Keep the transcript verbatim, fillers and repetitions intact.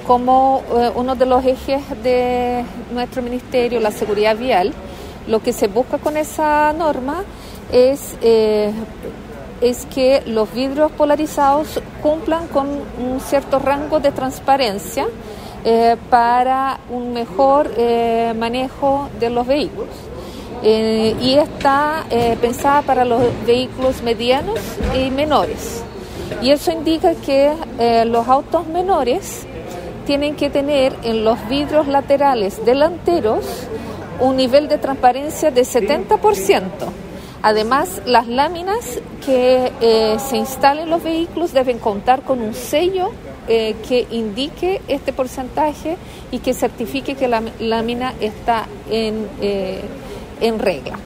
como eh, uno de los ejes de nuestro ministerio, la seguridad vial, lo que se busca con esa norma es, eh, es que los vidrios polarizados cumplan con un cierto rango de transparencia eh, para un mejor eh, manejo de los vehículos. Eh, y está eh, pensada para los vehículos medianos y menores. Y eso indica que eh, los autos menores tienen que tener en los vidrios laterales delanteros un nivel de transparencia de setenta por ciento. Además, las láminas que eh, se instalen en los vehículos deben contar con un sello eh, que indique este porcentaje y que certifique que la lámina está en, eh, en regla.